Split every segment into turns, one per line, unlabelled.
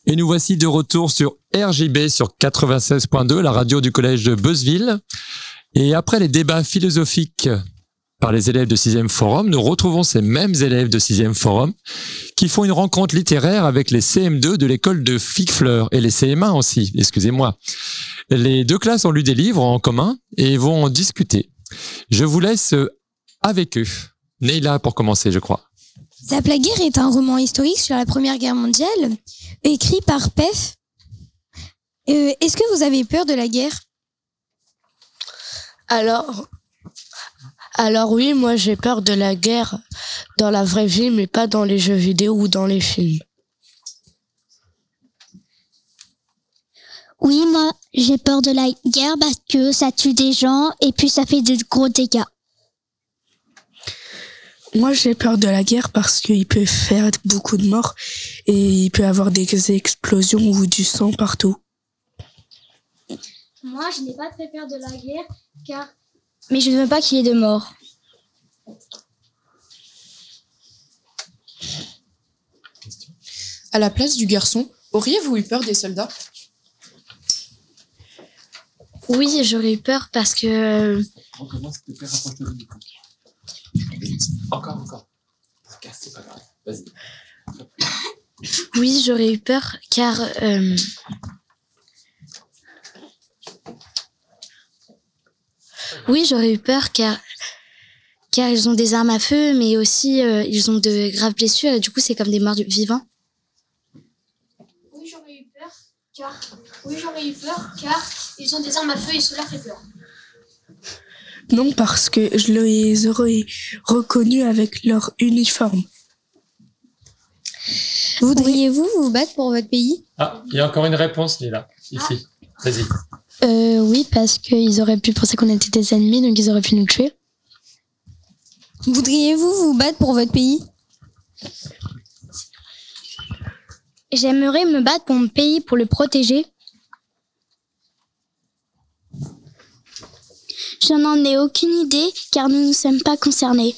Et nous voici de retour sur RJB sur 96.2, la radio du collège de Beuzeville. Et après les débats philosophiques par les élèves de 6e Forum, nous retrouvons ces mêmes élèves de 6e Forum qui font une rencontre littéraire avec les CM2 de l'école de Figuefleur et les CM1 aussi, excusez-moi. Les deux classes ont lu des livres en commun et vont en discuter. Je vous laisse avec eux. Neila pour commencer, je crois.
Zap la guerre est un roman historique sur la Première Guerre mondiale, écrit par Pef. Est-ce que vous avez peur de la guerre ?
Alors oui, moi j'ai peur de la guerre dans la vraie vie, mais pas dans les jeux vidéo ou dans les films.
Oui, moi j'ai peur de la guerre parce que ça tue des gens et puis ça fait de gros dégâts.
Moi j'ai peur de la guerre parce qu'il peut faire beaucoup de morts et il peut y avoir des explosions ou du sang partout.
Moi je n'ai pas très peur de la guerre mais je ne veux pas qu'il y ait de morts.
À la place du garçon, auriez-vous eu peur des soldats ?
Oui, j'aurais eu peur parce que...
Recommence, s'il te plaît, rapproche-toi du micro. Encore. C'est pas grave, vas-y.
Oui, j'aurais eu peur car... Oui, j'aurais eu peur car ils ont des armes à feu, mais aussi ils ont de graves blessures et du coup c'est comme des morts vivants.
Oui, j'aurais eu peur car ils ont des armes à feu et cela fait peur.
Non, parce que je les aurais reconnus avec leur uniforme.
Voudriez-vous vous battre pour votre pays ?
Ah, il y a encore une réponse, Neila. Ici, vas-y.
Oui, parce qu'ils auraient pu penser qu'on était des ennemis, donc ils auraient pu nous tuer.
Voudriez-vous vous battre pour votre pays ?
J'aimerais me battre pour mon pays, pour le protéger.
Je n'en ai aucune idée car nous ne sommes pas concernés.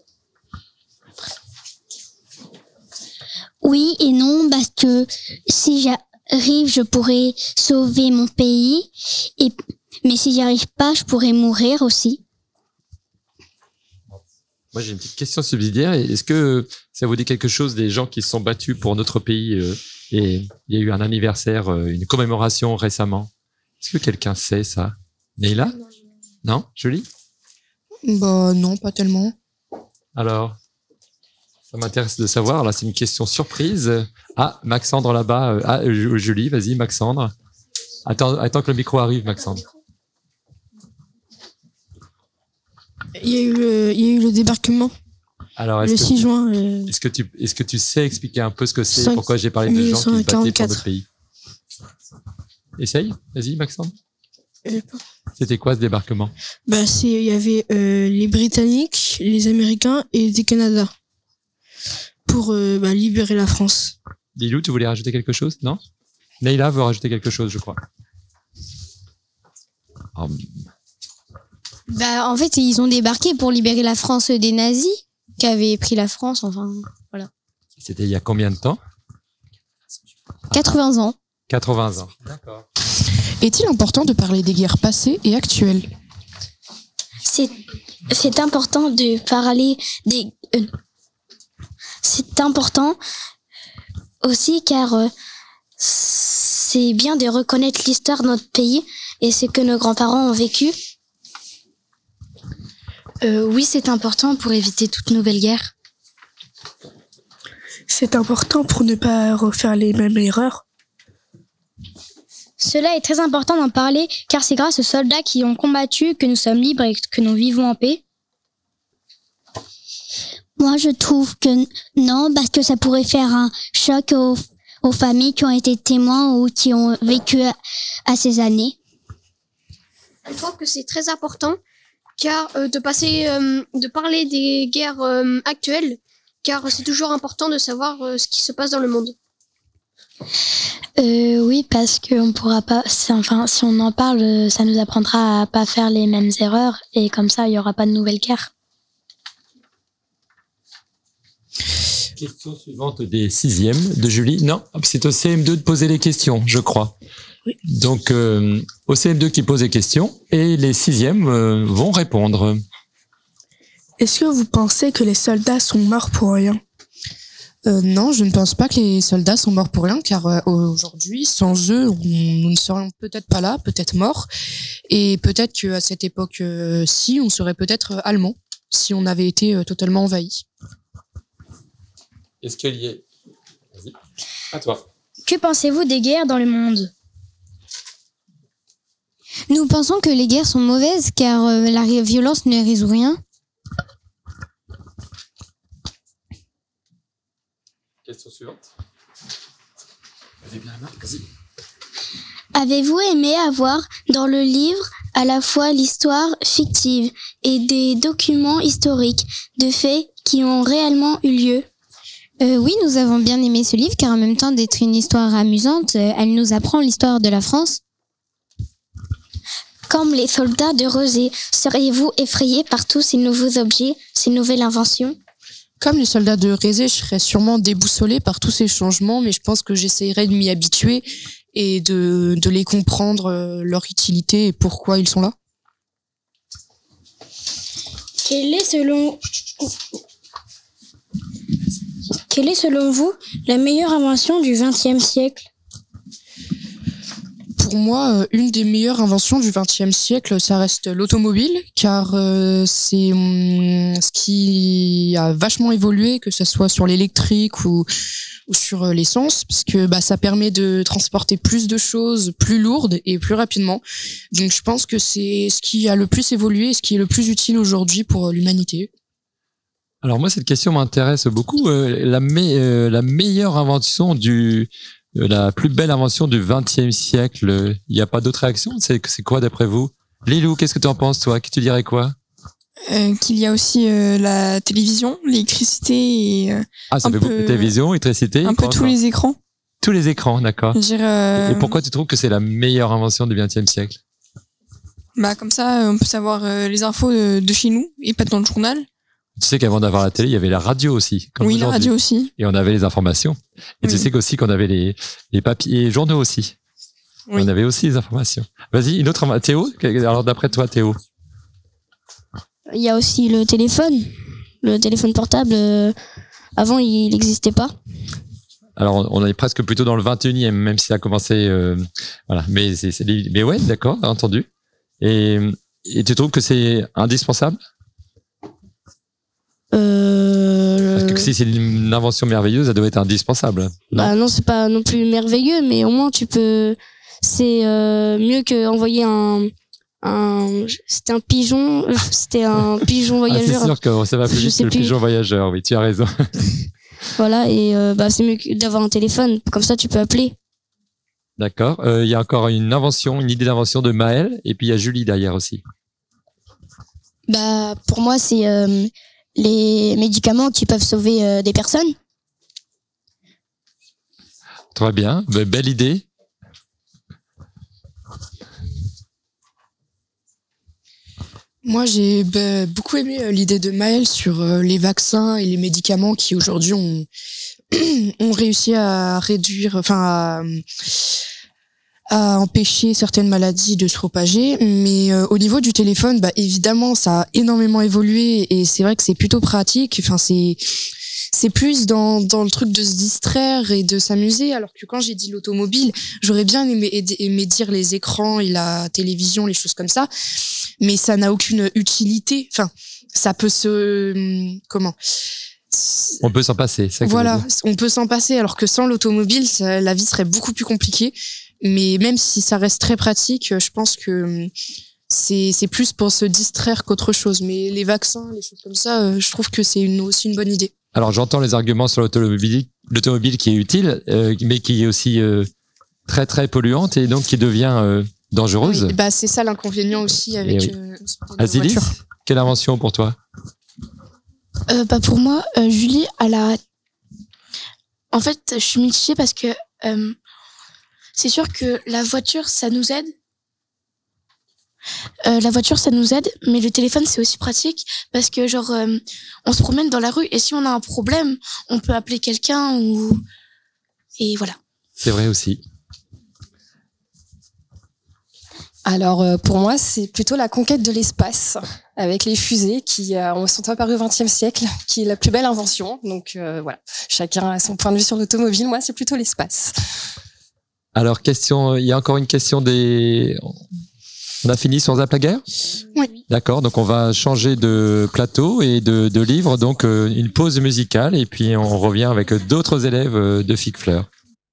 Oui et non parce que si j'arrive, je pourrais sauver mon pays, mais si j'y arrive pas, je pourrais mourir aussi.
Moi, j'ai une petite question subsidiaire. Est-ce que ça vous dit quelque chose des gens qui se sont battus pour notre pays et il y a eu un anniversaire, une commémoration récemment ? Est-ce que quelqu'un sait ça ? Neila ? Non ? Julie ?
Bah non, pas tellement.
Alors, ça m'intéresse de savoir. Là, c'est une question surprise. Ah, Maxandre là-bas. Julie, vas-y, Maxandre. Attends que le micro arrive, Maxandre.
Il y a eu le débarquement.
Alors,
le 6 juin.
Est-ce que tu sais expliquer un peu ce que c'est, pourquoi j'ai parlé de gens qui se battaient pour notre pays ? Essaye, vas-y, Maxandre. C'était quoi ce débarquement ?
Il y avait les Britanniques, les Américains et des Canadiens pour libérer la France.
Lilou, tu voulais rajouter quelque chose ? Non ? Neila veut rajouter quelque chose, je crois.
En fait, ils ont débarqué pour libérer la France des nazis qui avaient pris la France, enfin, voilà.
C'était il y a combien de temps ?
80 ans.
80 ans. D'accord.
Est-il important de parler des guerres passées et actuelles ?
C'est important de parler des... C'est important aussi car c'est bien de reconnaître l'histoire de notre pays et ce que nos grands-parents ont vécu.
Oui, c'est important pour éviter toute nouvelle guerre.
C'est important pour ne pas refaire les mêmes erreurs.
Cela est très important d'en parler car c'est grâce aux soldats qui ont combattu que nous sommes libres et que nous vivons en paix.
Moi, je trouve que non, parce que ça pourrait faire un choc aux familles qui ont été témoins ou qui ont vécu à ces années.
Je trouve que c'est très important car de parler des guerres actuelles, car c'est toujours important de savoir ce qui se passe dans le monde.
Oui, parce qu'on pourra pas. Si on en parle, ça nous apprendra à pas faire les mêmes erreurs et comme ça, il y aura pas de nouvelles guerres.
Question suivante des 6e de Julie. Non, c'est au CM2 de poser les questions, je crois.
Oui.
Donc, au CM2 qui pose les questions et les 6e vont répondre.
Est-ce que vous pensez que les soldats sont morts pour rien?
Non, je ne pense pas que les soldats sont morts pour rien, car aujourd'hui, sans eux, nous ne serions peut-être pas là, peut-être morts. Et peut-être qu'à cette époque-ci, on serait peut-être allemands, si on avait été totalement envahis.
Est-ce qu'il y est? Vas-y, à toi.
Que pensez-vous des guerres dans le monde?
Nous pensons que les guerres sont mauvaises car la violence ne résout rien.
Question suivante. Vas-y, bien, vas-y.
Avez-vous aimé avoir dans le livre à la fois l'histoire fictive et des documents historiques de faits qui ont réellement eu lieu?
Oui, nous avons bien aimé ce livre car en même temps d'être une histoire amusante, elle nous apprend l'histoire de la France.
Comme les soldats de Rezé, seriez-vous effrayé par tous ces nouveaux objets, ces nouvelles inventions?
Comme les soldats de Rezé, je serais sûrement déboussolée par tous ces changements, mais je pense que j'essayerais de m'y habituer et de les comprendre, leur utilité et pourquoi ils sont là.
Quelle est selon vous la meilleure invention du XXe siècle?
Pour moi, une des meilleures inventions du XXe siècle, ça reste l'automobile, car c'est ce qui a vachement évolué, que ce soit sur l'électrique ou sur l'essence, parce que ça permet de transporter plus de choses plus lourdes et plus rapidement. Donc je pense que c'est ce qui a le plus évolué et ce qui est le plus utile aujourd'hui pour l'humanité.
Alors moi, cette question m'intéresse beaucoup. La meilleure invention la plus belle invention du XXe siècle, il n'y a pas d'autre réaction? C'est quoi d'après vous? Lilou, qu'est-ce que tu en penses, toi? Que tu dirais quoi?
Qu'il y a aussi la télévision, l'électricité et
ça fait beaucoup de télévision, électricité.
un peu tous les écrans.
Tous les écrans, d'accord.
Et
pourquoi tu trouves que c'est la meilleure invention du XXe siècle?
Comme ça, on peut savoir les infos de chez nous et pas dans le journal.
Tu sais qu'avant d'avoir la télé, il y avait la radio aussi. Comme
oui, la radio aussi.
Et on avait les informations. Et tu sais qu'aussi qu'on avait les papiers et les journaux aussi. Oui. On avait aussi les informations. Vas-y, une autre. Théo, alors d'après toi, Théo?
Il y a aussi le téléphone. Le téléphone portable, avant, il n'existait pas.
Alors, on est presque plutôt dans le 21e, même si ça a commencé... voilà. Mais ouais, d'accord, entendu. Et tu trouves que c'est indispensable? Parce que si c'est une invention merveilleuse, ça doit être indispensable.
Non, c'est pas non plus merveilleux, mais au moins tu peux. C'est mieux qu'envoyer c'était un pigeon. C'était un pigeon voyageur.
C'est sûr que ça va plus vite que le pigeon voyageur. Oui, tu as raison.
Voilà, et c'est mieux d'avoir un téléphone. Comme ça, tu peux appeler.
D'accord. Il y a encore une idée d'invention de Maëlle, et puis il y a Julie derrière aussi.
Pour moi, c'est les médicaments qui peuvent sauver des personnes.
Très bien, belle idée.
Moi, j'ai beaucoup aimé l'idée de Maëlle sur les vaccins et les médicaments qui aujourd'hui ont réussi à réduire, à empêcher certaines maladies de se propager. Mais au niveau du téléphone, évidemment, ça a énormément évolué et c'est vrai que c'est plutôt pratique. C'est plus dans le truc de se distraire et de s'amuser, alors que quand j'ai dit l'automobile, j'aurais bien aimé dire les écrans et la télévision, les choses comme ça, mais ça n'a aucune utilité. Ça peut
on peut s'en passer.
Voilà, on peut s'en passer, alors que sans l'automobile, la vie serait beaucoup plus compliquée. Mais même si ça reste très pratique, je pense que c'est plus pour se distraire qu'autre chose. Mais les vaccins, les choses comme ça, je trouve que c'est aussi une bonne idée.
Alors j'entends les arguments sur l'automobile qui est utile, mais qui est aussi très très polluante et donc qui devient dangereuse.
Oui, c'est ça l'inconvénient aussi avec
Azilis, quelle invention pour toi?
Pour moi, Julie, en fait, je suis mitigée parce que c'est sûr que la voiture, ça nous aide. La voiture, ça nous aide, mais le téléphone, c'est aussi pratique parce que on se promène dans la rue et si on a un problème, on peut appeler quelqu'un et voilà.
C'est vrai aussi.
Alors, pour moi, c'est plutôt la conquête de l'espace, avec les fusées qui sont apparues au XXe siècle, qui est la plus belle invention. Donc, voilà. Chacun a son point de vue sur l'automobile. Moi, c'est plutôt l'espace.
Alors, il y a encore une question On a fini sur Zap la guerre ?
Oui.
D'accord, donc on va changer de plateau et de livre. Donc, une pause musicale et puis on revient avec d'autres élèves de Fig Fleur.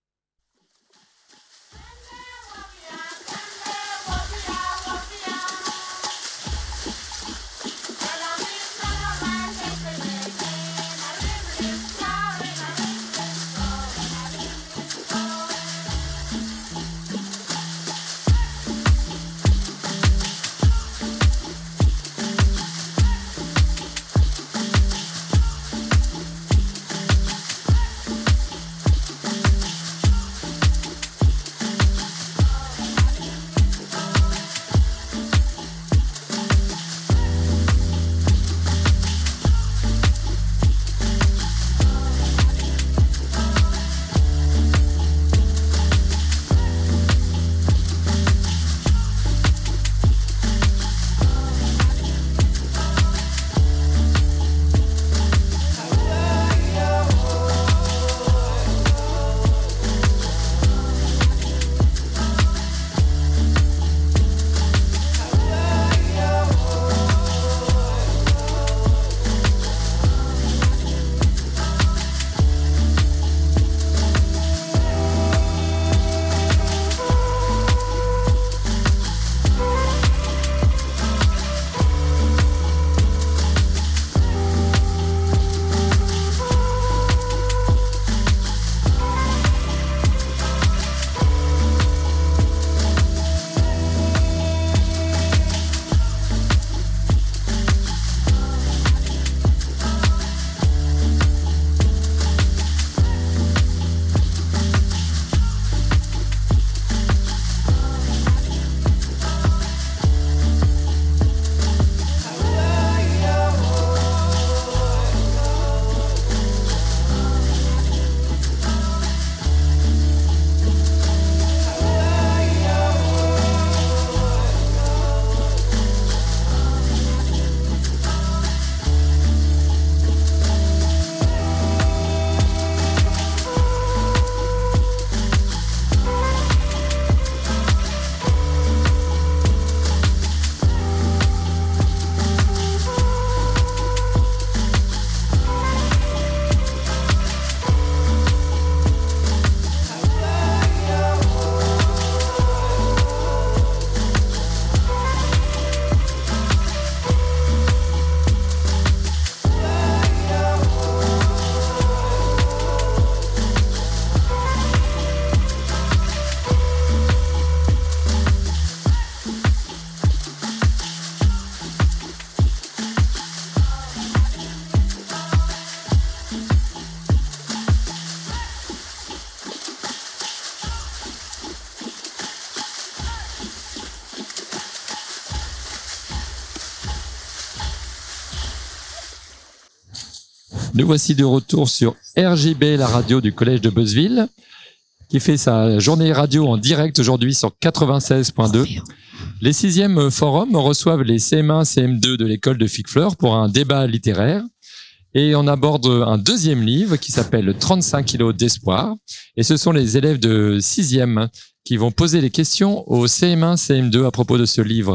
Nous voici de retour sur RJB, la radio du collège de Beuzeville, qui fait sa journée radio en direct aujourd'hui sur 96.2. Les 6e forums reçoivent les CM1, CM2 de l'école de Fig Fleur pour un débat littéraire. Et on aborde un deuxième livre qui s'appelle 35 kilos d'espoir. Et ce sont les élèves de 6e qui vont poser les questions aux CM1, CM2 à propos de ce livre.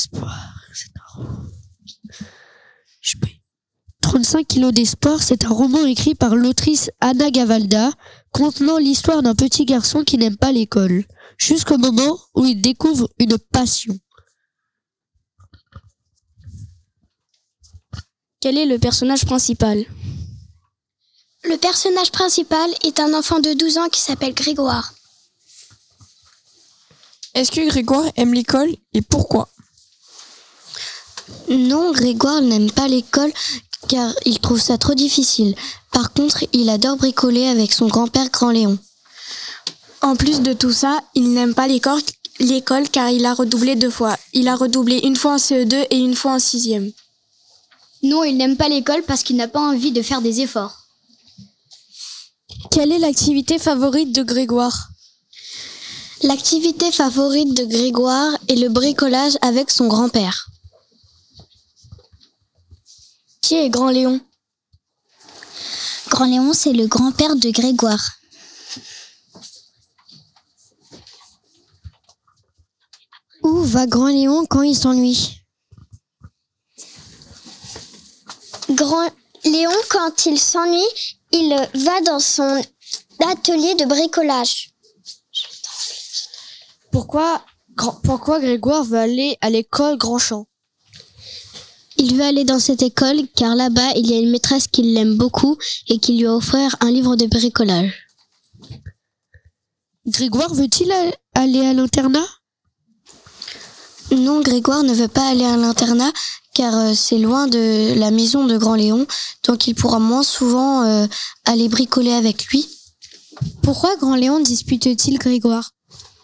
35 kilos d'espoir, c'est un roman écrit par l'autrice Anna Gavalda, contenant l'histoire d'un petit garçon qui n'aime pas l'école, jusqu'au moment où il découvre une passion.
Quel est le personnage principal ?
Le personnage principal est un enfant de 12 ans qui s'appelle Grégoire.
Est-ce que Grégoire aime l'école et pourquoi ?
Non, Grégoire n'aime pas l'école car il trouve ça trop difficile. Par contre, il adore bricoler avec son grand-père Grand Léon.
En plus de tout ça, il n'aime pas
l'école car il a redoublé 2 fois. Il a redoublé une fois en CE2 et une fois en 6e.
Non, il n'aime pas l'école parce qu'il n'a pas envie de faire des efforts.
Quelle est l'activité favorite de Grégoire?
L'activité favorite de Grégoire est le bricolage avec son grand-père.
Qui est Grand Léon?
Grand Léon, c'est le grand-père de Grégoire.
Où va Grand Léon quand il s'ennuie?
Grand Léon, quand il s'ennuie, il va dans son atelier de bricolage.
Pourquoi Grégoire veut aller à l'école Grandchamp?
Il veut aller dans cette école car là-bas, il y a une maîtresse qui l'aime beaucoup et qui lui a offert un livre de bricolage.
Grégoire veut-il aller à l'internat?
Non, Grégoire ne veut pas aller à l'internat car c'est loin de la maison de Grand Léon, donc il pourra moins souvent aller bricoler avec lui.
Pourquoi Grand Léon dispute-t-il Grégoire?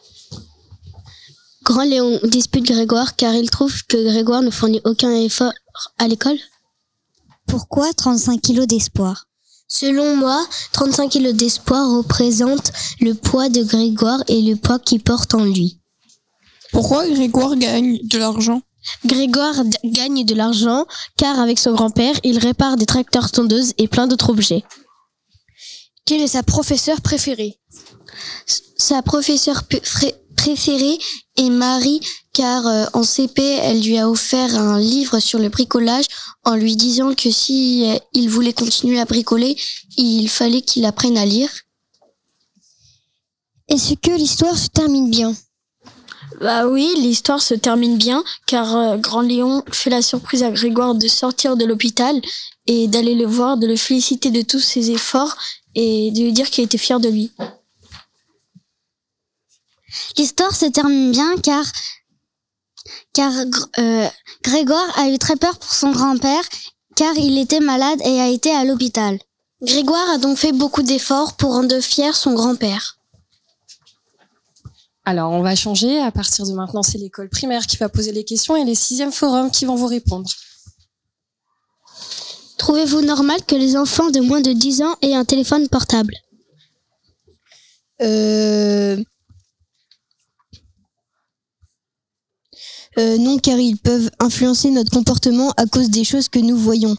Grand Léon dispute Grégoire car il trouve que Grégoire ne fournit aucun effort à l'école.
Pourquoi 35 kilos d'espoir?
Selon moi, 35 kilos d'espoir représentent le poids de Grégoire et le poids qu'il porte en lui.
Pourquoi Grégoire gagne de l'argent?
Grégoire gagne de l'argent car avec son grand-père, il répare des tracteurs tondeuses et plein d'autres objets. Quelle est sa professeure préférée?
Sa professeure préférée est Marie car en CP, elle lui a offert un livre sur le bricolage en lui disant que si il voulait continuer à bricoler, il fallait qu'il apprenne à lire.
Est-ce que l'histoire se termine bien?
Bah oui, l'histoire se termine bien car Grand Léon fait la surprise à Grégoire de sortir de l'hôpital et d'aller le voir, de le féliciter de tous ses efforts et de lui dire qu'il était fier de lui.
L'histoire se termine bien car Grégoire a eu très peur pour son grand-père car il était malade et a été à l'hôpital.
Grégoire a donc fait beaucoup d'efforts pour rendre fier son grand-père.
Alors, on va changer. À partir de maintenant, c'est l'école primaire qui va poser les questions et les 6e forums qui vont vous répondre.
Trouvez-vous normal que les enfants de moins de 10 ans aient un téléphone portable?
Non, car ils peuvent influencer notre comportement à cause des choses que nous voyons.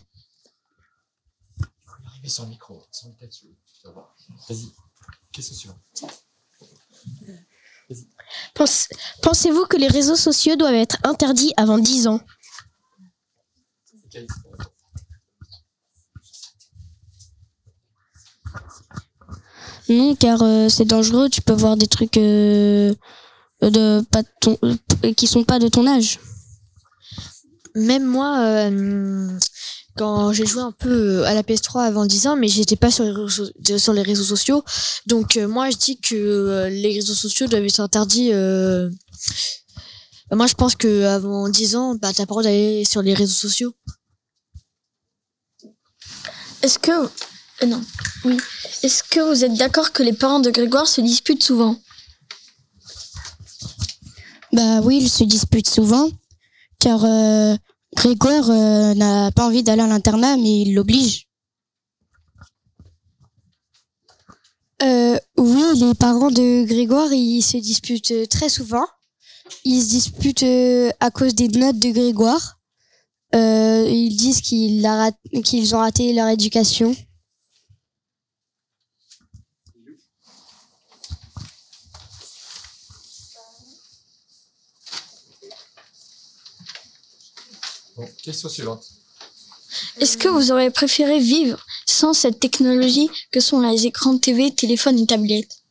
Arriver sur le micro, sur le tête. Vas-y, question suivante.
Pensez-vous que les réseaux sociaux doivent être interdits avant 10 ans? Non, car c'est dangereux, tu peux voir des trucs qui sont pas de ton âge. Même moi, quand j'ai joué un peu à la PS3 avant 10 ans, mais j'étais pas sur les réseaux sociaux. Donc moi je dis que les réseaux sociaux doivent être interdits. Moi je pense que avant 10 ans, t'as pas le droit d'aller sur les réseaux sociaux.
Est-ce que vous êtes d'accord que les parents de Grégoire se disputent souvent?
Bah oui, ils se disputent souvent, car Grégoire n'a pas envie d'aller à l'internat, mais il l'oblige. Oui, les parents de Grégoire, ils se disputent très souvent. Ils se disputent à cause des notes de Grégoire. Ils disent qu'ils ont raté leur éducation.
Bon, question suivante.
Est-ce que vous auriez préféré vivre sans cette technologie que sont les écrans de TV, téléphones et tablettes?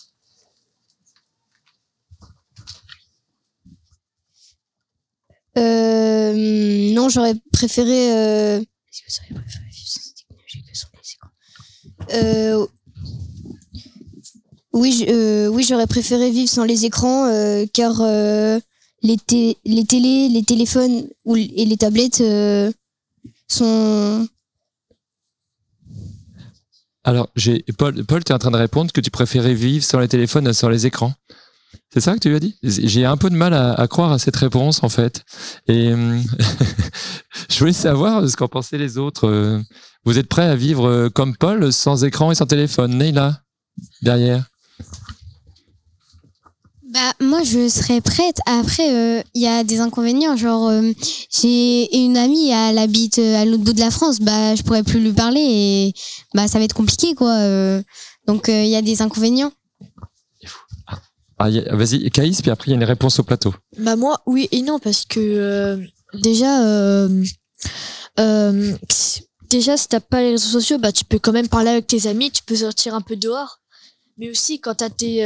Non, j'aurais préféré... Est-ce que vous auriez préféré vivre sans cette technologie que sont les écrans? Oui, j'aurais préféré vivre sans les écrans, car les télés, les téléphones et les tablettes sont...
Alors, Paul, tu es en train de répondre que tu préférais vivre sans les téléphones et sans les écrans. C'est ça que tu lui as dit? J'ai un peu de mal à croire à cette réponse, en fait. Et je voulais savoir ce qu'en pensaient les autres. Vous êtes prêts à vivre comme Paul, sans écran et sans téléphone? Neila, derrière.
Bah, moi, je serais prête. Après, il y a des inconvénients. Genre, j'ai une amie, elle habite à l'autre bout de la France. Bah, je pourrais plus lui parler et bah, ça va être compliqué, quoi. Donc, il y a des inconvénients.
Vas-y, Caïs, puis après, il y a une réponse au plateau.
Bah, moi, oui et non, parce que déjà, si t'as pas les réseaux sociaux, bah, tu peux quand même parler avec tes amis, tu peux sortir un peu dehors. Mais aussi, quand t'as des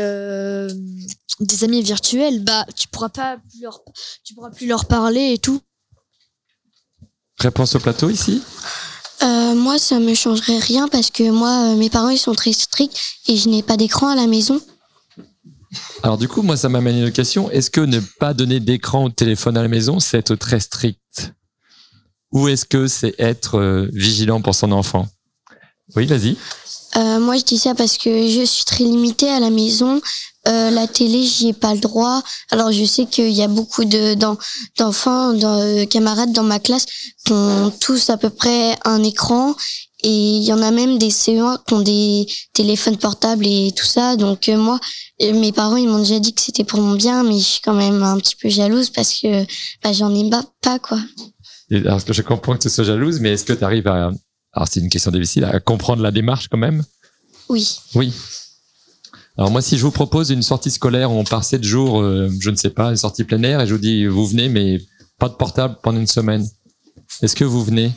amis virtuels, bah, tu pourras plus leur parler et tout.
Réponse au plateau, ici?
Moi, ça me changerait rien parce que moi, mes parents, ils sont très stricts et je n'ai pas d'écran à la maison.
Alors du coup, moi, ça m'amène une question. Est-ce que ne pas donner d'écran ou de téléphone à la maison, c'est être très strict? Ou est-ce que c'est être vigilant pour son enfant? Oui, vas-y.
Moi, je dis ça parce que je suis très limitée à la maison. La télé, j'y ai pas le droit. Alors, je sais qu'il y a beaucoup d'enfants, camarades dans ma classe qui ont tous à peu près un écran. Et il y en a même des CE1 qui ont des téléphones portables et tout ça. Donc moi, mes parents, ils m'ont déjà dit que c'était pour mon bien, mais je suis quand même un petit peu jalouse parce que j'en ai pas, quoi.
Et alors, je comprends que tu sois jalouse, mais est-ce que tu arrives à... Alors c'est une question difficile, à comprendre la démarche quand même?
Oui.
Oui. Alors moi, si je vous propose une sortie scolaire où on part 7 jours, je ne sais pas, une sortie plein air, et je vous dis, vous venez, mais pas de portable pendant une semaine. Est-ce que vous venez?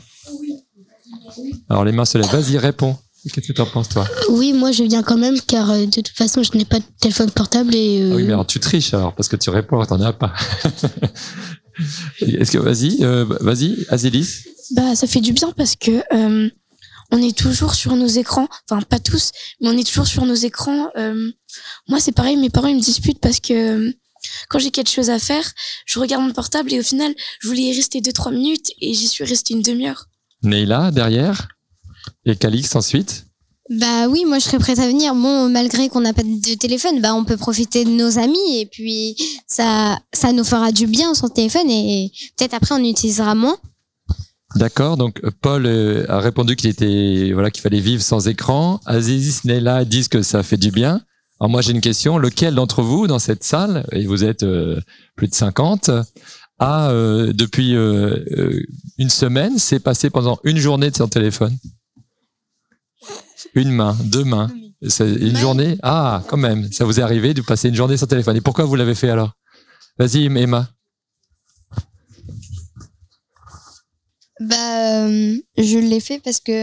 Alors les mains se lèvent. Vas-y, réponds. Qu'est-ce que tu en penses, toi?
Oui, moi je viens quand même, car de toute façon je n'ai pas de téléphone portable et...
Ah oui, mais alors tu triches alors, parce que tu réponds, t'en as pas. Est-ce que vas-y, Azélis?
Bah, ça fait du bien parce que on est toujours sur nos écrans. Enfin, pas tous, mais on est toujours sur nos écrans. Moi, c'est pareil. Mes parents ils me disputent parce que quand j'ai quelque chose à faire, je regarde mon portable et au final, je voulais y rester 2-3 minutes et j'y suis restée une demi-heure.
Neila derrière et Calix ensuite.
Bah oui, moi je serais prête à venir. Bon, malgré qu'on n'a pas de téléphone, bah on peut profiter de nos amis et puis ça nous fera du bien sans téléphone et peut-être après on utilisera moins.
D'accord, donc Paul a répondu qu'il fallait vivre sans écran. Aziz, Neila disent que ça fait du bien. Alors moi j'ai une question, lequel d'entre vous dans cette salle, et vous êtes plus de 50, a depuis une semaine, s'est passé pendant une journée de son téléphone? Une main, 2 mains. C'est une journée? Ah, quand même. Ça vous est arrivé de passer une journée sans téléphone. Et pourquoi vous l'avez fait alors? Vas-y, Emma.
Bah, je l'ai fait parce que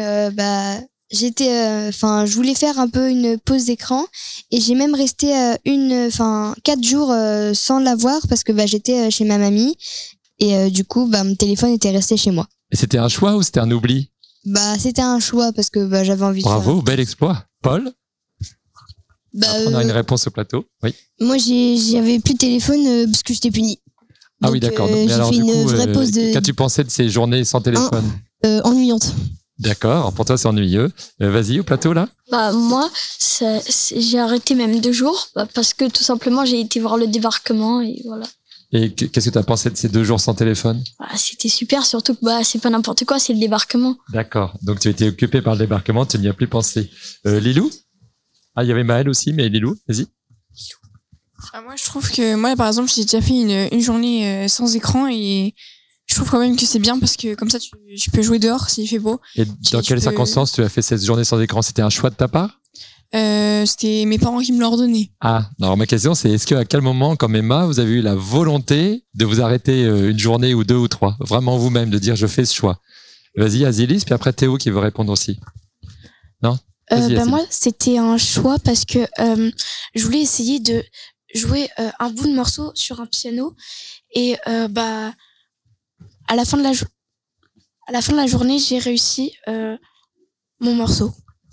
je voulais faire un peu une pause d'écran et j'ai même resté 4 jours sans l'avoir parce que j'étais chez ma mamie et du coup mon téléphone était resté chez moi.
Et c'était un choix ou c'était un oubli?
Bah, c'était un choix parce que j'avais envie de faire.
Bravo, bel exploit. Paul? On a une réponse au plateau. Oui.
Moi, j'avais plus de téléphone parce que j'étais punie.
Ah donc, oui, d'accord. Mais alors, du coup, qu'as-tu pensé de ces journées sans téléphone?
Ennuyante.
D'accord. Pour toi, c'est ennuyeux. Vas-y, au plateau, là.
Bah, moi, j'ai arrêté même 2 jours parce que tout simplement, j'ai été voir le débarquement et voilà.
Et qu'est-ce que tu as pensé de ces 2 jours sans téléphone?
C'était super, surtout que c'est pas n'importe quoi, c'est le débarquement.
D'accord. Donc tu étais occupé par le débarquement, tu n'y as plus pensé. Lilou? Ah, il y avait Maëlle aussi, mais Lilou, vas-y.
Moi, je trouve que moi, par exemple, j'ai déjà fait une journée sans écran et je trouve quand même que c'est bien parce que comme ça, tu peux jouer dehors s'il fait beau.
Et dans quelles circonstances tu as fait cette journée sans écran? C'était un choix de ta part?
C'était mes parents qui me l'ont ordonné.
Ah, alors ma question c'est est-ce qu'à quel moment, comme Emma, vous avez eu la volonté de vous arrêter une journée ou 2 ou 3, vraiment vous-même, de dire je fais ce choix? Vas-y, Azilis, puis après Théo qui veut répondre aussi. Non?
Moi, c'était un choix parce que je voulais essayer de jouer un bout de morceau sur un piano et à la fin de la journée, j'ai réussi mon morceau.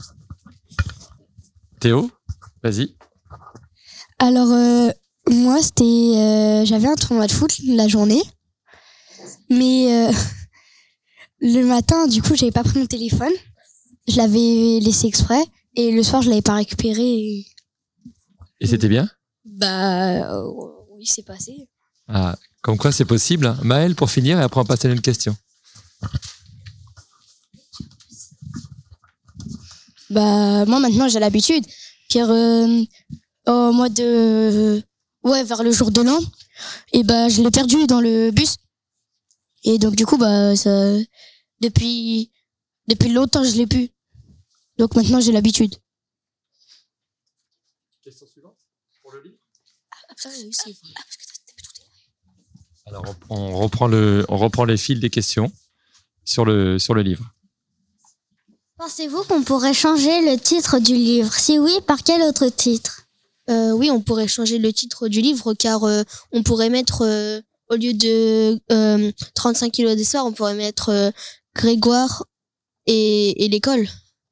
Théo, vas-y.
Alors, moi, j'avais un tournoi de foot la journée. Mais le matin, du coup, j'avais pas pris mon téléphone. Je l'avais laissé exprès. Et le soir, je l'avais pas récupéré.
Et c'était bien?
Oui, c'est passé.
Ah, comme quoi c'est possible. Maëlle, pour finir, et après on passe à une question.
Moi maintenant j'ai l'habitude, car au mois de... Ouais, vers le jour de l'an, et je l'ai perdu dans le bus. Et donc du coup, ça... depuis longtemps je l'ai plus. Donc maintenant j'ai l'habitude.
Question suivante pour le livre.
Alors
on reprend les fils des questions sur le livre.
Pensez-vous qu'on pourrait changer le titre du livre? Si oui, par quel autre titre?
Oui, on pourrait changer le titre du livre, car on pourrait mettre, au lieu de 35 kilos d'histoire, on pourrait mettre Grégoire et l'école.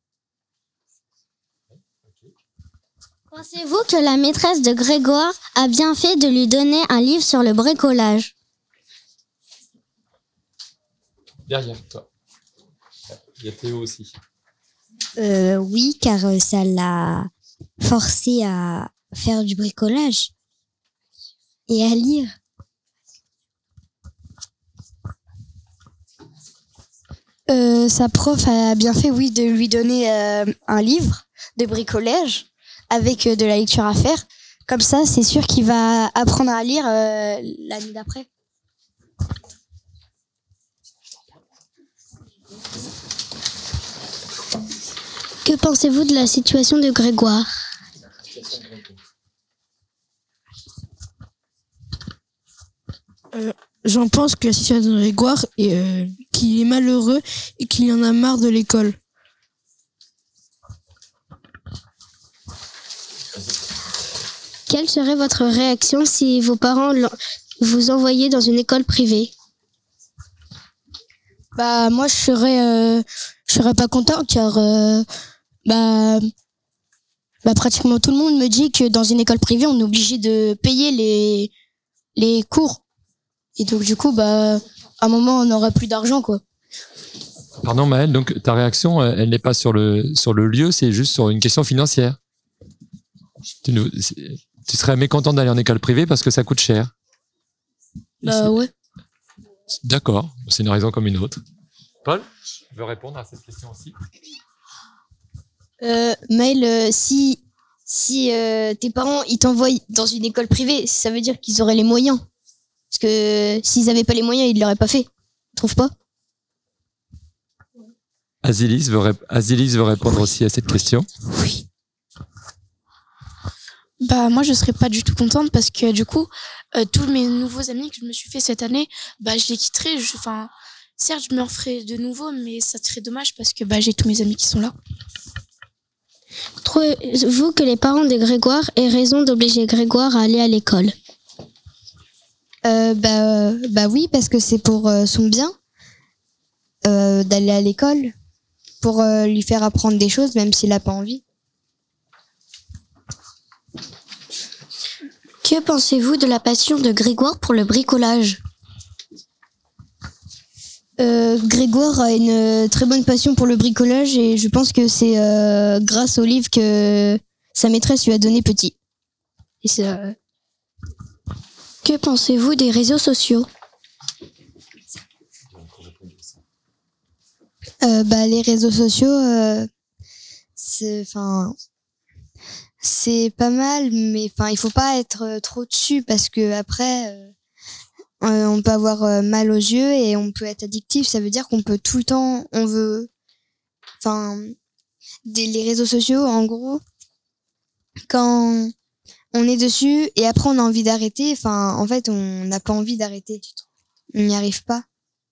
Pensez-vous que la maîtresse de Grégoire a bien fait de lui donner un livre sur le bricolage?
Derrière toi. Il y a Théo aussi.
Oui, car ça l'a forcé à faire du bricolage et à lire.
Sa prof a bien fait, oui, de lui donner un livre de bricolage avec de la lecture à faire. Comme ça, c'est sûr qu'il va apprendre à lire l'année d'après.
Que pensez-vous de la situation de Grégoire?
J'en pense que la situation de Grégoire est qu'il est malheureux et qu'il en a marre de l'école.
Quelle serait votre réaction si vos parents vous envoyaient dans une école privée?
Moi je serais pas content, car pratiquement tout le monde me dit que dans une école privée on est obligé de payer les cours. Et donc du coup à un moment on n'aura plus d'argent, quoi.
Pardon Maëlle, donc ta réaction elle n'est pas sur le lieu, c'est juste sur une question financière. Tu serais mécontent d'aller en école privée parce que ça coûte cher.
Ouais.
D'accord, c'est une raison comme une autre. Paul, tu veux répondre à cette question aussi?
Maëlle, si tes parents ils t'envoient dans une école privée, ça veut dire qu'ils auraient les moyens. Parce que s'ils n'avaient pas les moyens, ils ne l'auraient pas fait. Tu trouves pas?
Azilis veut répondre aussi à cette question.
Oui. Moi, je serais pas du tout contente parce que du coup, tous mes nouveaux amis que je me suis fait cette année, je les quitterai. Certes, je me referai de nouveau, mais ça serait dommage parce que j'ai tous mes amis qui sont là.
Trouvez-vous que les parents de Grégoire aient raison d'obliger Grégoire à aller à l'école?
Oui, parce que c'est pour son bien d'aller à l'école, pour lui faire apprendre des choses, même s'il n'a pas envie.
Que pensez-vous de la passion de Grégoire pour le bricolage?
Grégoire a une très bonne passion pour le bricolage et je pense que c'est grâce au livre que sa maîtresse lui a donné petit. Et
Que pensez-vous des réseaux sociaux?
Les réseaux sociaux, c'est pas mal, mais il faut pas être trop dessus parce que après on peut avoir mal aux yeux et on peut être addictif. Ça veut dire qu'on peut tout le temps, les réseaux sociaux, en gros, quand on est dessus et après on a envie d'arrêter, en fait on n'a pas envie d'arrêter, on n'y arrive pas.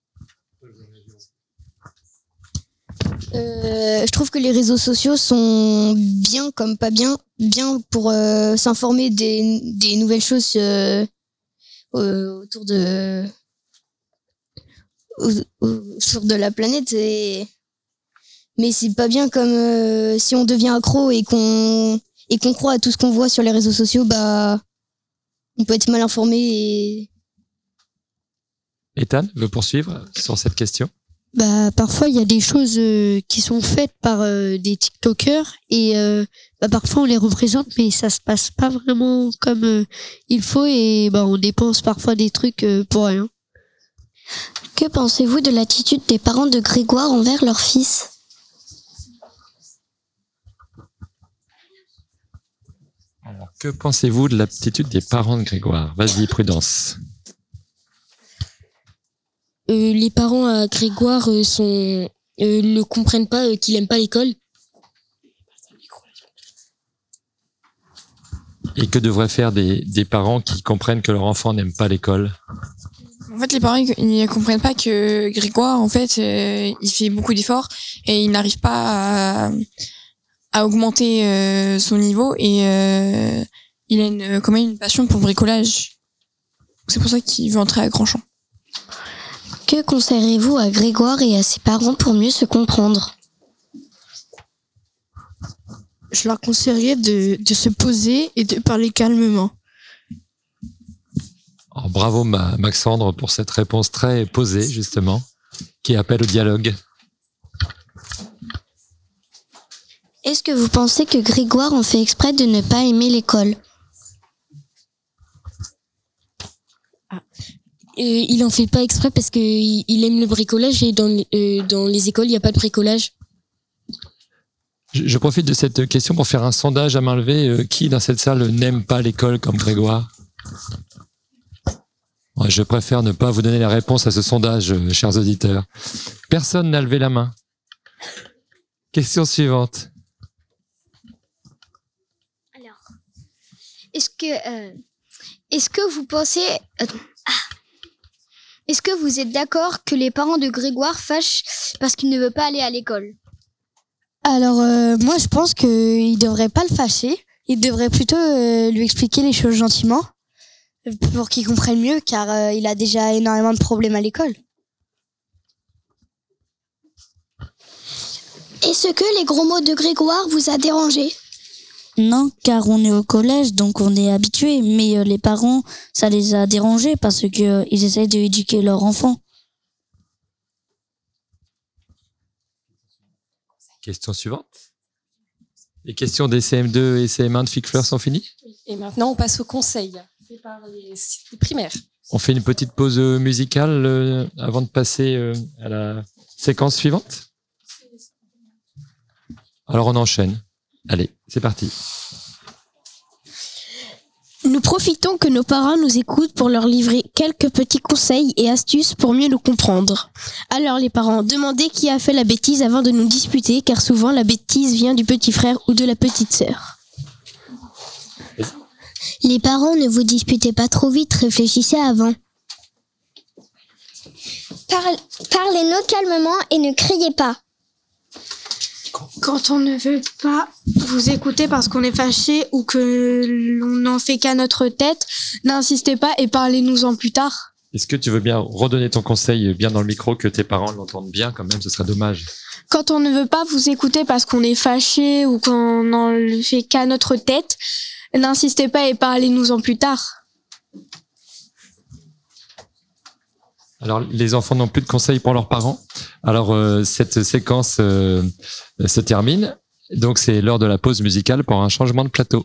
Je trouve que les réseaux sociaux sont bien comme pas bien pour s'informer des nouvelles choses autour de la planète, mais c'est pas bien comme si on devient accro et qu'on croit à tout ce qu'on voit sur les réseaux sociaux, on peut être mal informé.
Ethan veut poursuivre sur cette question.
parfois il y a des choses qui sont faites par des TikTokers et parfois on les représente mais ça se passe pas vraiment comme il faut et on dépense parfois des trucs pour rien.
Que pensez-vous de l'attitude des parents de Grégoire envers leur fils ?
Alors, que pensez-vous de l'attitude des parents de Grégoire ? Vas-y, Prudence.
Les parents à Grégoire ne comprennent pas qu'il aime pas l'école.
Et que devraient faire des parents qui comprennent que leur enfant n'aime pas l'école ?
En fait, les parents, ils ne comprennent pas que Grégoire, en fait, il fait beaucoup d'efforts et il n'arrive pas à augmenter son niveau et il a quand même une passion pour le bricolage. C'est pour ça qu'il veut entrer à Grandchamp.
Que conseillerez-vous à Grégoire et à ses parents pour mieux se comprendre ?
Je leur conseillerais de se poser et de parler calmement.
Oh, bravo Maxandre pour cette réponse très posée, justement, qui appelle au dialogue.
Est-ce que vous pensez que Grégoire en fait exprès de ne pas aimer l'école ?
Il en fait pas exprès parce qu'il aime le bricolage et dans les écoles, il n'y a pas de bricolage.
Je profite de cette question pour faire un sondage à main levée. Qui dans cette salle n'aime pas l'école comme Grégoire ? Je préfère ne pas vous donner la réponse à ce sondage, chers auditeurs. Personne n'a levé la main. Question suivante.
Alors, est-ce que vous pensez... Est-ce que vous êtes d'accord que les parents de Grégoire fâchent parce qu'il ne veut pas aller à l'école ?
Alors, moi, je pense qu'il devrait pas le fâcher. Il devrait plutôt lui expliquer les choses gentiment pour qu'il comprenne mieux, car il a déjà énormément de problèmes à l'école.
Est-ce que les gros mots de Grégoire vous a dérangé ?
Non, car on est au collège, donc on est habitué. Mais les parents, ça les a dérangés parce que ils essaient d'éduquer leur enfant.
Question suivante. Les questions des CM2 et CM1 de Ficfleur sont finies ?
Et maintenant, on passe au conseil fait par les primaires.
On fait une petite pause musicale avant de passer à la séquence suivante ? Alors on enchaîne. Allez, c'est parti.
Nous profitons que nos parents nous écoutent pour leur livrer quelques petits conseils et astuces pour mieux nous comprendre. Alors les parents, demandez qui a fait la bêtise avant de nous disputer, car souvent la bêtise vient du petit frère ou de la petite sœur.
Les parents, ne vous disputez pas trop vite, réfléchissez avant.
Parlez-nous calmement et ne criez pas.
Quand on ne veut pas vous écouter parce qu'on est fâché ou que l'on n'en fait qu'à notre tête, n'insistez pas et parlez-nous-en plus tard.
Est-ce que tu veux bien redonner ton conseil bien dans le micro, que tes parents l'entendent bien quand même, ce serait dommage.
Quand on ne veut pas vous écouter parce qu'on est fâché ou qu'on n'en fait qu'à notre tête, n'insistez pas et parlez-nous-en plus tard.
Alors, les enfants n'ont plus de conseils pour leurs parents. Alors, cette séquence se termine. Donc, c'est l'heure de la pause musicale pour un changement de plateau.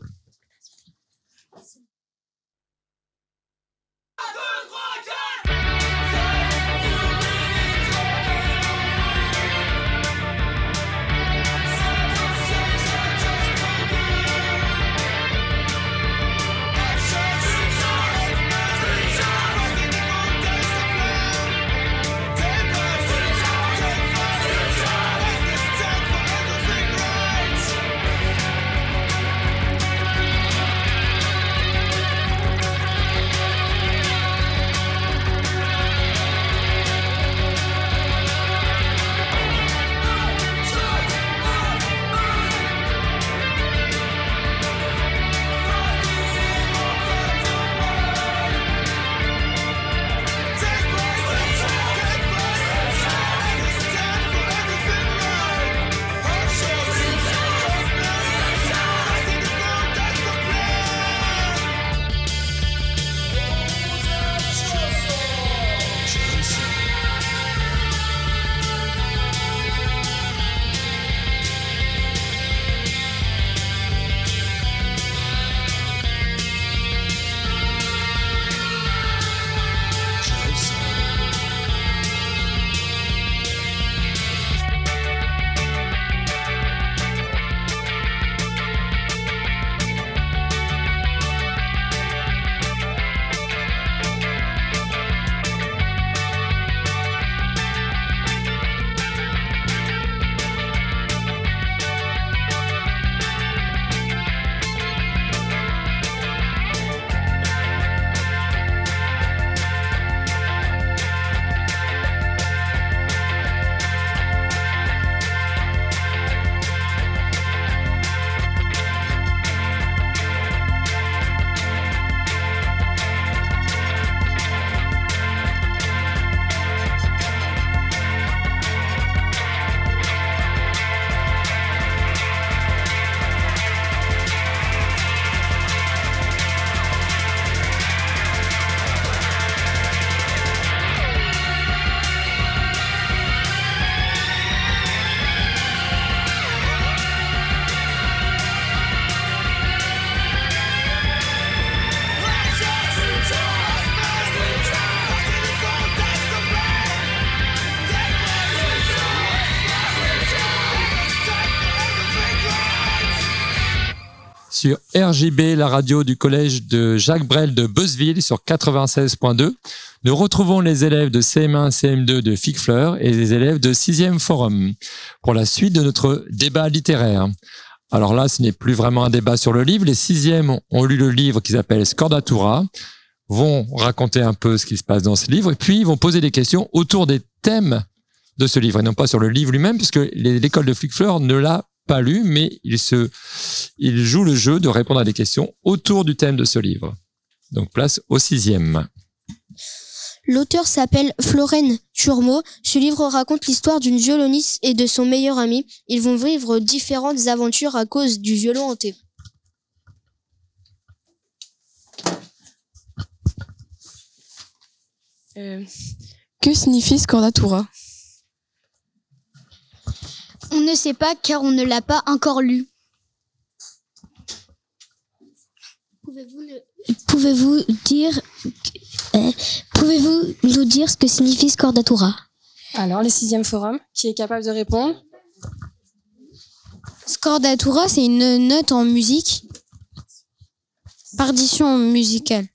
sur RJB, la radio du collège de Jacques Brel de Beuzeville sur 96.2. Nous retrouvons les élèves de CM1, CM2 de Ficfleur et les élèves de 6e Forum pour la suite de notre débat littéraire. Alors là, ce n'est plus vraiment un débat sur le livre. Les 6e ont lu le livre qui s'appelle Scordatura, vont raconter un peu ce qui se passe dans ce livre et puis ils vont poser des questions autour des thèmes de ce livre et non pas sur le livre lui-même puisque l'école de Ficfleur ne l'a pas lu, mais il joue le jeu de répondre à des questions autour du thème de ce livre. Donc place au 6e.
L'auteur s'appelle Florène Turmot. Ce livre raconte l'histoire d'une violoniste et de son meilleur ami. Ils vont vivre différentes aventures à cause du violon hanté.
Que signifie Scordatura ?
On ne sait pas car on ne l'a pas encore lu.
Pouvez-vous nous dire ce que signifie Scordatura ?
Alors, les 6e Forum, qui est capable de répondre ?
Scordatura, c'est une note en musique. Partition musicale.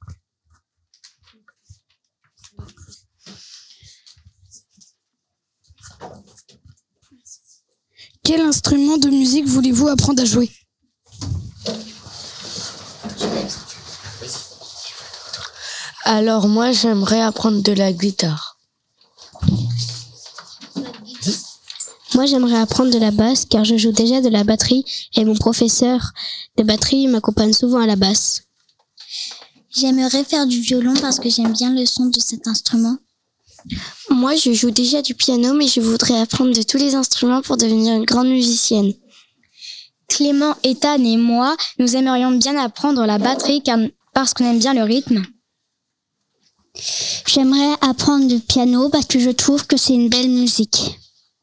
Quel instrument de musique voulez-vous apprendre à jouer ?
Alors moi, j'aimerais apprendre de la guitare.
Moi, j'aimerais apprendre de la basse car je joue déjà de la batterie et mon professeur de batterie m'accompagne souvent à la basse.
J'aimerais faire du violon parce que j'aime bien le son de cet instrument.
Moi, je joue déjà du piano, mais je voudrais apprendre de tous les instruments pour devenir une grande musicienne.
Clément, Ethan et moi, nous aimerions bien apprendre la batterie parce qu'on aime bien le rythme.
J'aimerais apprendre du piano parce que je trouve que c'est une belle musique.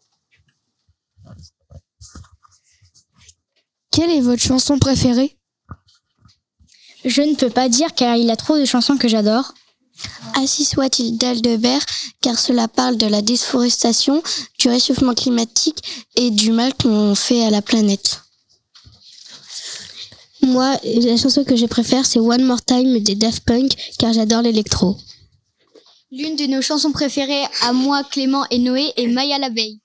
Quelle est votre chanson préférée ?
Je ne peux pas dire car il y a trop de chansons que j'adore.
Ainsi soit-il d'Aldebert, car cela parle de la déforestation, du réchauffement climatique et du mal qu'on fait à la planète.
Moi, la chanson que je préfère, c'est One More Time des Daft Punk, car j'adore l'électro.
L'une de nos chansons préférées à moi, Clément et Noé est Maya l'abeille.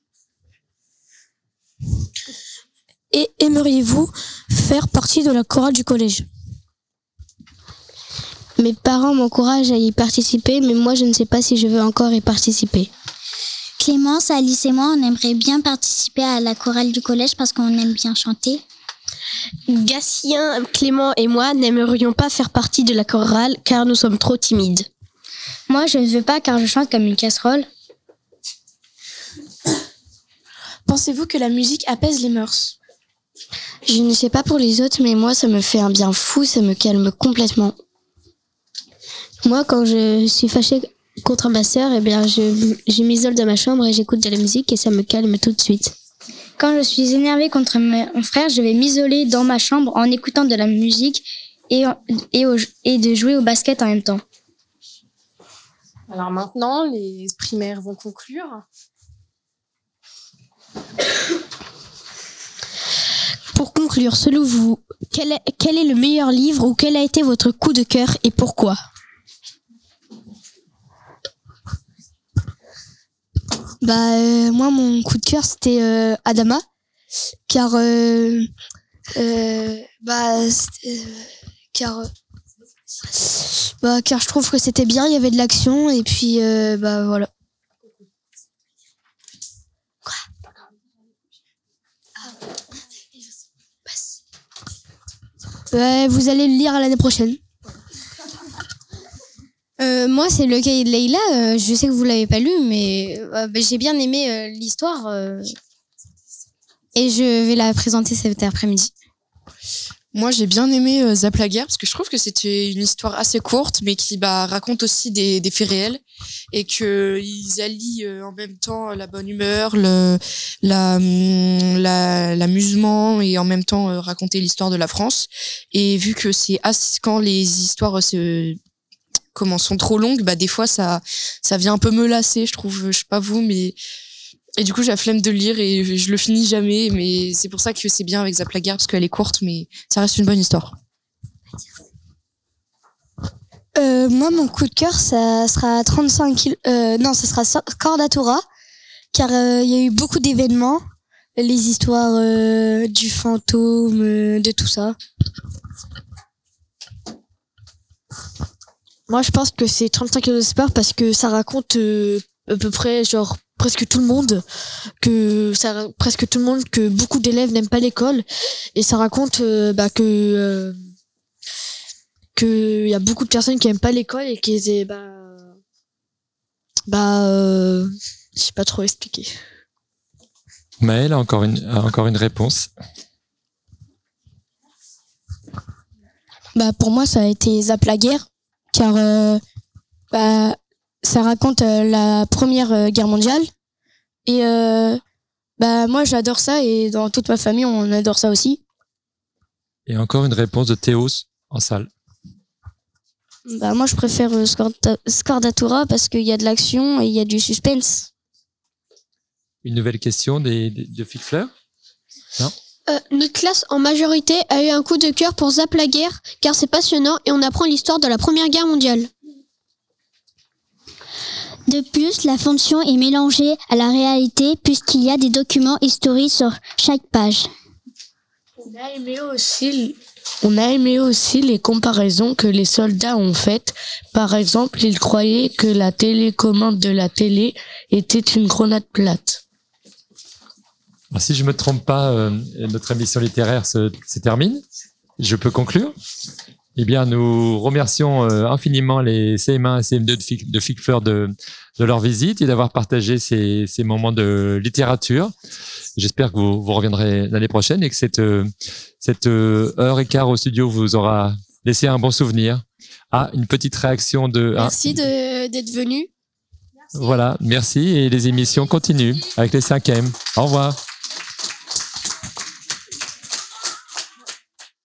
Et aimeriez-vous faire partie de la chorale du collège ?
Mes parents m'encouragent à y participer, mais moi, je ne sais pas si je veux encore y participer.
Clémence, Alice et moi, on aimerait bien participer à la chorale du collège parce qu'on aime bien chanter.
Gatien, Clément et moi n'aimerions pas faire partie de la chorale car nous sommes trop timides.
Moi, je ne veux pas car je chante comme une casserole.
Pensez-vous que la musique apaise les mœurs ?
Je ne sais pas pour les autres, mais moi, ça me fait un bien fou, ça me calme complètement.
Moi, quand je suis fâchée contre ma sœur, eh bien, je m'isole dans ma chambre et j'écoute de la musique et ça me calme tout de suite.
Quand je suis énervée contre mon frère, je vais m'isoler dans ma chambre en écoutant de la musique et de jouer au basket en même temps.
Alors maintenant, les primaires vont conclure.
Pour conclure, selon vous, quel est le meilleur livre ou quel a été votre coup de cœur et pourquoi ?
Moi, mon coup de cœur, c'était Adama, car je trouve que c'était bien, il y avait de l'action et puis voilà. Vous allez le lire l'année prochaine.
Moi, c'est le cahier de Leïla. Je sais que vous l'avez pas lu, mais j'ai bien aimé l'histoire et je vais la présenter cet après-midi.
Moi, j'ai bien aimé Zap la guerre parce que je trouve que c'était une histoire assez courte, mais qui raconte aussi des faits réels et qu'ils allient en même temps la bonne humeur, l'amusement et en même temps raconter l'histoire de la France. Et vu que quand les histoires sont trop longues, des fois ça vient un peu me lasser, je trouve. Je sais pas vous, mais Et du coup, j'ai la flemme de le lire et je le finis jamais. Mais c'est pour ça que c'est bien avec Zap la guerre, parce qu'elle est courte, mais ça reste une bonne histoire.
Moi, mon coup de cœur, ça sera 35 non, ça sera Scordatura, car il y a eu beaucoup d'événements, les histoires du fantôme, de tout ça.
Moi, je pense que c'est 35 kilos de sport parce que ça raconte à peu près, genre, presque tout le monde, que beaucoup d'élèves n'aiment pas l'école. Et ça raconte que y a beaucoup de personnes qui aiment pas l'école et qui je sais pas trop expliquer.
Maëlle a encore une réponse.
Pour moi, ça a été Zap la guerre, car ça raconte la Première Guerre mondiale. Et moi, j'adore ça, et dans toute ma famille, on adore ça aussi.
Et encore une réponse de Théos en salle.
Moi, je préfère Scordatura parce qu'il y a de l'action et il y a du suspense.
Une nouvelle question de Flic Fleur? Non?
Notre classe, en majorité, a eu un coup de cœur pour Zap la guerre, car c'est passionnant et on apprend l'histoire de la Première Guerre mondiale.
De plus, la fonction est mélangée à la réalité puisqu'il y a des documents historiques sur chaque page.
On a aimé aussi les comparaisons que les soldats ont faites. Par exemple, ils croyaient que la télécommande de la télé était une grenade plate.
Alors, si je ne me trompe pas, notre émission littéraire se termine. Je peux conclure. Eh bien, nous remercions infiniment les CM1 et CM2 de Flic Fleur de leur visite et d'avoir partagé ces moments de littérature. J'espère que vous reviendrez l'année prochaine et que cette heure et quart au studio vous aura laissé un bon souvenir. Ah, une petite réaction de...
Merci d'être venu.
Voilà, merci et les émissions continuent avec les 5e. Au revoir.